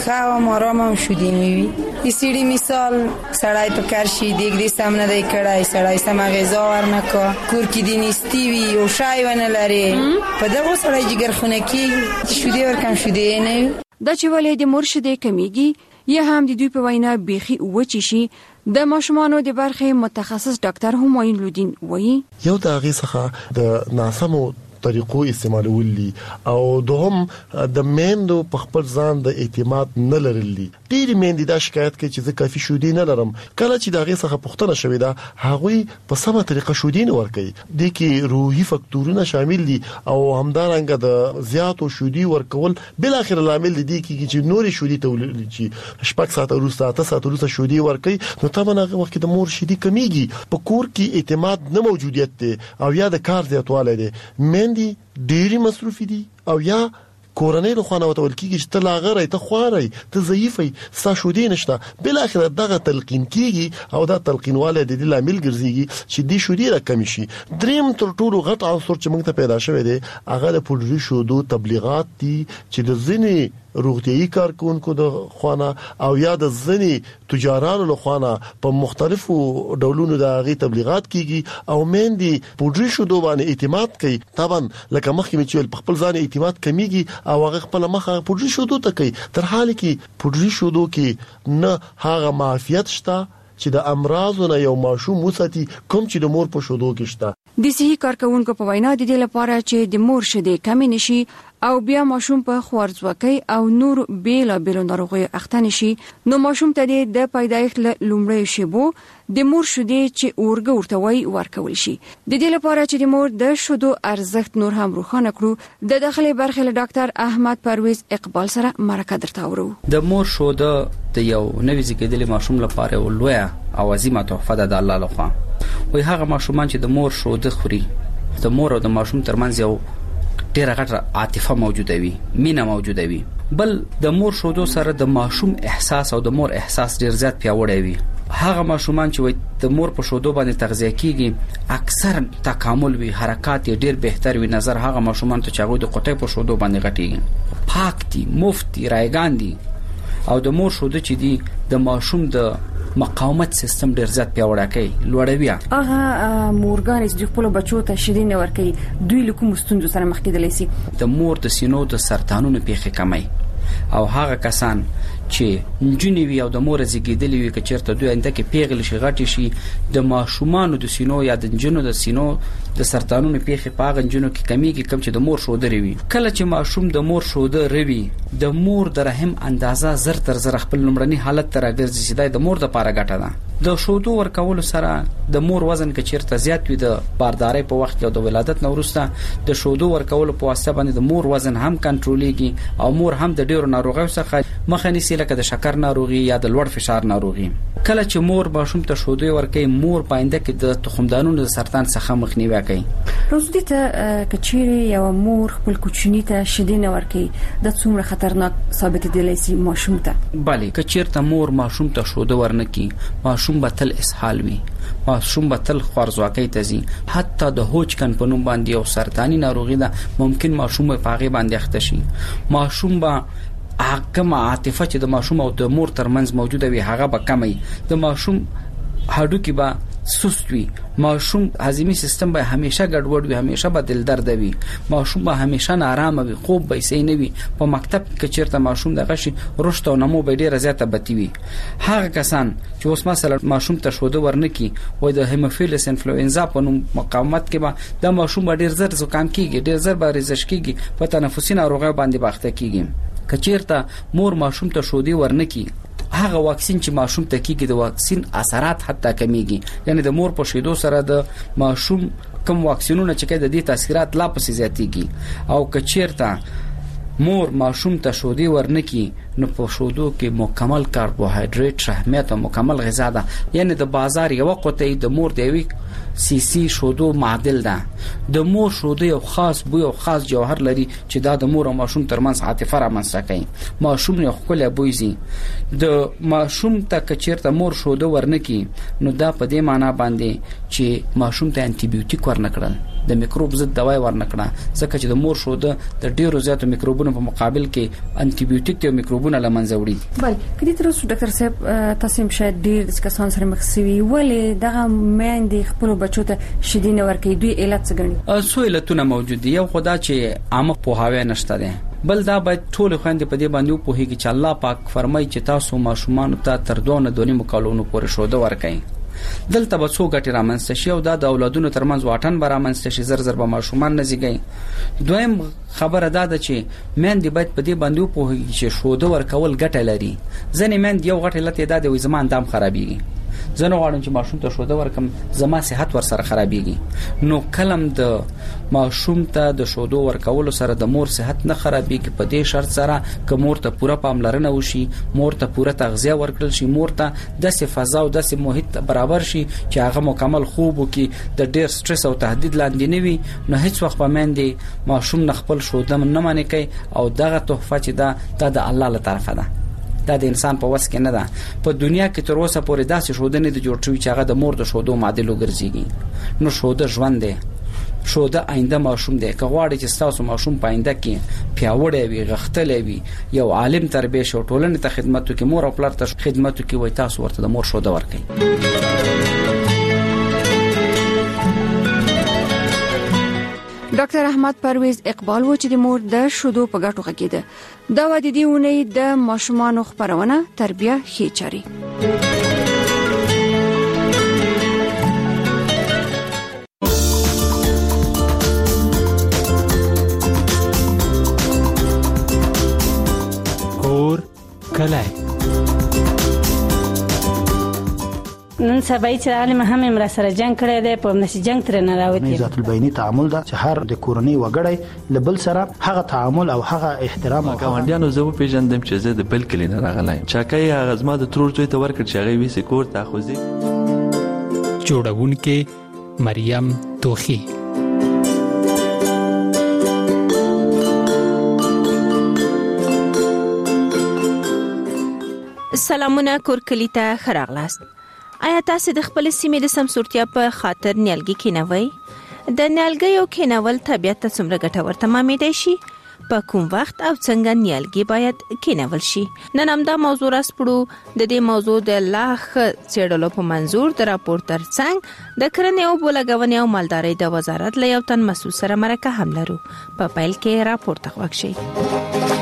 خوام آرام هم شدی میوی این سیڑی مثال سړی په کار شي دیګ دې سم نه دی کړای سړی سم غذا ورنکا کور کې دی نستی وی او شای ونه لري په دغه سړی جګر خونه کې شودي ورکم شودي نه د چې ولې د مرشد کمیږي یا هم د دوی په وینا بيخي وچی شي د ماشومانو د برخه متخصص ډاکټر همایون لودین وایي یو د هغه څخه د ناسمو طریقو استعمالول دي او دوهم د میندو په خپل ځان د اعتماد نه لرلي ډېری میندې دا شکایت کوي چې زه کافي شودي نه لرم کله چې دا غي څخه پوښتنه شوې ده هغه په سمه طریقه شودي نه ورکوي د کې روحي فاکتورونه شامل دي او همدارنګه د زیاتو شودي ورکول بل اخر لامل دي چې نوري شودي تولید چې شپږ ساعت وروسته 8 ساعت وروسته شودي ورکوي نو طبعا هغه وخت د مور شودي کمیږي په کور کې اعتماد نه موجودیت دی او یا د کار زیاتواله دی دي ډېری مصروفي دي او یا کورنۍ له خوانه وتول کیږي چې تلاغره ته خواري ته ضعیفي ساشودي نشته بل اخر دغه تلقین کیږي او دا تلقینواله د دې لامل ګرځيږي چې د شودي رقم شي دریم تر ټولو غټ عنصر چې موږ ته پیدا شوی دی هغه د پوډري شودو تبلیغات دي چې د ځینې روغتيایي کارکونکو د خوانه او یا د ځینې تجارانو له خوانه په مختلفو ډولونو د غي تبلیغات کیږي او مندي پوډري شودو باندې اعتماد کوي طبعا لکه مخکې چې په خپل ځان اعتماد کمیږي او هغه خپل مخه پوډري شودو ته کوي تر حال کې پوډري شودو کې نه هغه معافیت شته چې د امراضونو یو ماشوم وساتي کوم چې د مور په شودو کې شته د صحي کارکونکو په وینا د دې لپاره چې د مور شیدې کم نشي او بیا ماشوم په خوارځواکۍ او نور بیل ناروغیو اخته نشي نو ماشوم ته د پیدایښت لومړی شیبو د مور شیدې چې اورګه ورته وای ورکول شي د دې لپاره چې د مور د شیدو ارزښت نور هم روښانه کړو د داخلي برخه له ډاکټر احمد پرویز اقبال سره مرکه درته ورو د مور شیده د یو نوې زیږیدلي ماشوم لپاره ولویا او عظیمه تحفه ده د الله لخوا وای هغه ماشومان چې د مور شیده خوري د مور او د ماشوم ترمنځ یو ډیره غټه عاطفه موجوده وي مینا موجوده وي بل د مور شودو سره د ماشوم احساس او د مور احساس ډیر زیات پیاوړی وي هغه ماشومان چې د مور په شودو باندې تغذیه کیږي اکثر تکامل وي حرکات ډیر بهتر وي نظر هغه ماشومان ته چې هغه د قطعه په شودو باندې غټيږي پاک دي مفت رایګان دي او د مور شودو چې دي د ماشوم د مقاومت سیستم ډیر زیات پیاوړی کوي لوړوي هغه مورګان چې خپل بچو ته شیدې نه ورکوي دوی له کوم ستونزو سره مخ کېدلی شي د مور د سینو د سرطانونو پیښې کمای او هغه کسان چې نجونې وي او د مور زیږیدلې وي چې چیرته دوی انده کې پیغل شي غټي شي د ماشومان د سینو یا د جنونو د سینو د سرطانونو پیښې پاغ جنونو کې کمیږي کم چې د مور شوده روي کله چې ماشوم د مور شوده روي د مور د رحم اندازه زر تر زر خپل لمړني حالت تر راګرځي چې د مور د پاره ګټه ده د شودو ورکول سره د مور وزن کې چیرته زیات وي د باردارۍ په وخت کې او د ولادت نو وروسته د شودو ورکول په واسطه باندې د مور وزن هم کنټرولېږي او مور هم د ډیرو ناروغیو څخه مخه نیسي لکه د شکر ناروغي یا د لوړ فشار ناروغي کله چې مور ماشوم ته شودو ورکوي مور پاینده کې د تخمدانونو د سرطان څخه مخنیوي کوي روزدي ته کچيري یو مور خپل کوچنی ته شیدې نه ورکوي د څومره خطرناک ثابت دي لسی ماشوم ته bale کچیرته مور ماشوم ته شودو ورنکي ماشوم بتل اسهال وي ماشوم بتل خوارځواکۍ ته ځي حتی د هوج کن په نوم باندې او سرطاني ناروغي ده ممکن ماشوم په هغه باندې اخته شي ماشوم با حکم عاطفه چې د ماشوم او د مور ترمنځ موجوده وي هغه به کمي د ماشوم هډو کې به سست وي ماشوم هضمي سیستم به همیشه ګډوډ وي همیشه به دل درد وي ماشوم به همیشه نارام وي خوب به صحیح نه وي په مکتب کې چیرته ماشوم د غشي رشد او نمو به ډیره زیاته بتی وي هغه کسان چې اوس مثلا ماشوم ته شوده ورنکي وای د هیموفیلس انفلوئنزا په نوم مقاومت کې به د ماشوم ډیر زر زکام کیږي ډیر زر به رزش کیږي په تنفسي ناروغیو باندې باخته کیږي کچیرته مور ماشوم ته شودي ورنکي هغه واکسین چې ماشوم ته کیږي د واکسین اثرات حتی کمیږي یعنی د مور په شیدو سره د ماشوم کم واکسینونه چې د دې تاثیرات لا پسې زیاتېږي او کچیرته مور ماشوم ته شودي ورنکي نو په شودو کې مکمل کاربوهایډریټ شحمیات او مکمل غذا ده یعنی د بازار یو قطعه د مور دی سی شودو معادل ده د مور شودو یو خاص بوی او خاص جوهر لري چې دا د مور او ماشوم ترمنځ عاطفه رامنځته کوي ماشوم نه خپل بویزي د ماشوم ته کچیرته مور شودو ورنکي نو دا په دې معنی باندې چې ماشوم ته انټي بیوټیک ورنکړل د میکروب ضد دواي ورنکړه ځکه چې د مور شوده د ډیرو زیاتو میکروبونو په مقابل کې انټي بیوټیک او میکروب میکروبونه لمنځه وړي. بل کله تر اوسه ډاکټر صاحب تاسو شاید ډیر د کسان سره مخ شوي ولې دغه مېندې خپل بچو ته شیدې نه ورکوي دوی علت څه ګڼي؟ څو علتونه موجود دي. یو خدا چې عامه پوهاوی نشته ده، بل دا باید ټول خويندې په دې باندې پوهیږي چې الله پاک فرمایي چې تاسو ماشومان ته تر 2.5 کالونو پورې شوده ورکړئ. دلته به څو ګټې رامنځته شي او دا د اولادونو ترمنځ واټن به رامنځته شي، زر به ماشومان نه زیږي. دویم خبره دا ده چې مېندې باید په دې باندې پوهیږي چې شوده ورکول ګټه لري. ځنې مېندې یو غټه علت دا دی زما اندام خرابېږي، زه نه غواړم چې ماشوم ته شوده ورکم، زما صحت ور سره خرابېږي. نو کلم د ماشوم ته د شوده ورکول سره د مور صحت نه خرابېږي په دې شرط سره چې مور ته پوره پاملرنه وشي، مور ته پوره تغذیه ورکړل شي، مور ته د فضا او د محیط برابر شي چې هغه مکمل خوب وکي، د ډیر سټرس او تهدید لاندې نه وي. نو هیڅ وخت په مېندې ماشوم نه خپل شوده نه مانې کوي او دغه تحفه چې دا د الله له طرفه ده، دا د انسان په وس کې نه ده. په دنیا کې تر اوسه پورې داسې شوده نه د جوړ شوی چې هغه د مور د شودو معادل وګرځيږي. نو شوده ژوند دی، شوده آینده ماشوم دی. که غواړي چې تاسو ماشوم په آینده کې پیاوړی وي، غښتلی وي، یو عالم تربیه شو، ټولنې ته خدمت وکړي، مور او پلار ته خدمت وکړي، وای تاسو ورته د مور شوده ورکړئ. ډاکټر احمد پرویز اقبال و چې د مور د شودو په ګټو غږیده. دا و د دې ونې د ماشومان خبرونه تربیه خېچاري. کور کله نن سبا چې عالم هم امر سره جنگ کړی دی، په نشي جنگ تر نه راوتی. ذات البینی تعامل دا چې هر د کورنۍ وګړی لبل سره هغه تعامل او هغه احترام او ګاونډیانو زه په پیژندم چې زه د بل کلی نه راغلایم. چاکای هغه زما د ترور ته ورکړ چې هغه وی سکور تاخذي. جوړونکې مریم توخی. سلامونه کورکلی ته خراغلاست. آیا تاسو د خپل سیمې د سمسورتیا په خاطر نیالګي کینوي؟ د نیالګیو کینول طبيعت ته څومره ګټور تمامېدای شي؟ په کوم وخت او څنګه نیالګي باید کینول شي؟ نن هم دا موضوع راسپړو. د دې موضوع د لاخ چېړلو په منظور د راپور ترڅنګ د کرنې او بولګونې او مالدارۍ د وزارت له یو تن مسؤل سره مرکه هم لرو. په پیل کې راپور ته غوږ شئ.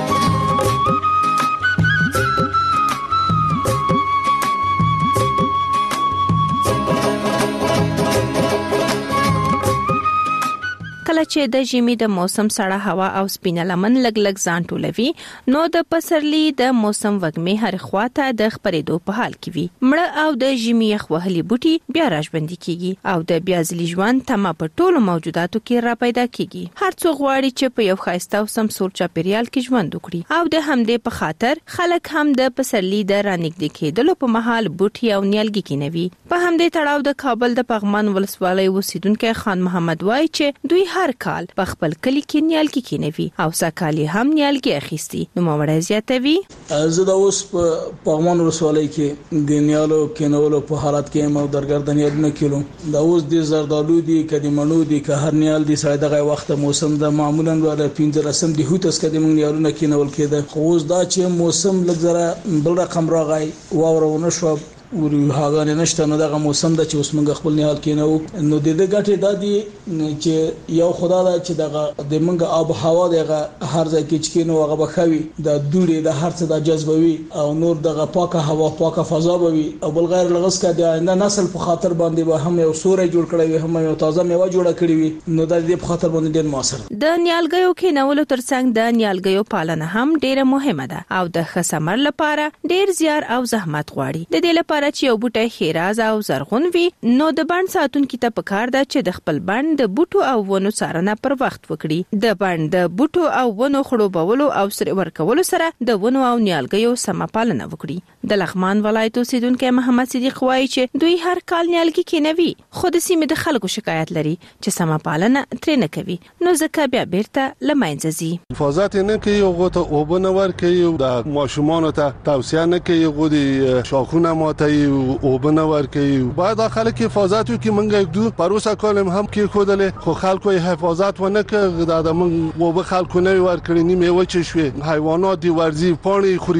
کله چې د ژمي د موسم سړه هوا او سپینه لمن لګ ځان ټولوي، نو د پسرلی د موسم وږمې هر خواته د خپرېدو په حال کې وي. مړه او د ژمي یخ وهلي بوټي بیا راژوندي کیږي او د بیا ځلي ژوند تمه په ټولو موجوداتو کې را پیدا کیږي. هر څوک غواړي چې په یو ښایسته او سمسور چاپیریال کې ژوند وکړي او د همدې په خاطر خلک هم د پسرلی د رانږدې کېدلو په مهال بوټي او نیالګي کینوي. په همدې تړاو د کابل د پغمان ولسوالۍ اوسیدونکو خان محمد وای چې دوی هر کال په خپل کلی کې نیالګي کینوي او سکالي هم نیالګي اخیستي. نو مړه زیاتوي. زه د اوس په پغمان ولسوالۍ کې د نیالو کینولو په حالت کې مو درګردن یادونه کړو. دا اوس د زردالو دي کدي منو دي که هر نیال دي ساده دغه وخت موسم د معمولا ول 15 دی هوتس کدي مونږ نیالونه کینول کېده. خو اوس دا چې موسم لږ بل رقم راغی واورونه شو ور هغه نشته. نو دغه موسم د چې اوس موږ خپل نیال کینو. نو د دې ګټه د دې چې یو خدای دا چې دغه د موږ آب هوا دغه هر ځای کې چې نو هغه بخوي د دوړې د هر څه د جذبوي او نور دغه پاکه هوا پاکه فضا بوي او بل غیر لغس کې د آینده نسل په خاطر باندې به هم یو سوري جوړ کړی وي، هم یو تازه میوه جوړ کړی وي. نو د دې په خاطر باندې ډېر موثر د نیالګیو کینولو ترڅنګ د نیالګیو پالنه هم ډېره مهمه ده او د خسمر لپاره ډېر زیار او زحمت غواړي. د دې لپاره چې یو بوټی خیراز او زرغون وي، نو د بڼ ساتونکو ته پکار ده چې د خپل بڼ د بوټو او ونو څارنه پر وخت وکړي. د بڼ د بوټو او ونو خړوبولو او سره ورکولو سره د ونو او نیالګیو سم پالنه وکړي. د لغمان ولایت اوسیدونکو محمد صدیق وایي چې دوی هر کال نیالګي کینوي، خو د سیمې د خلکو شکایت لري چې سم پالنه ترې نه کوي، نو ځکه بیا بیرته لمنځه ځي. حفاظت نه کوي او ته اوبه ور کوي، د ماشومان ته توصیه نه کوي، غوډي شاخونه ماته او بنور کوي. باید خلک حفاظت وکړي. منګه دو پروسه کولم هم کې خودله خو خلکو حفاظت ونه کړ. د من و به خلکو نه ور کړی نیمه وچ شوي، حیوانات دی ورزي پانی خوري.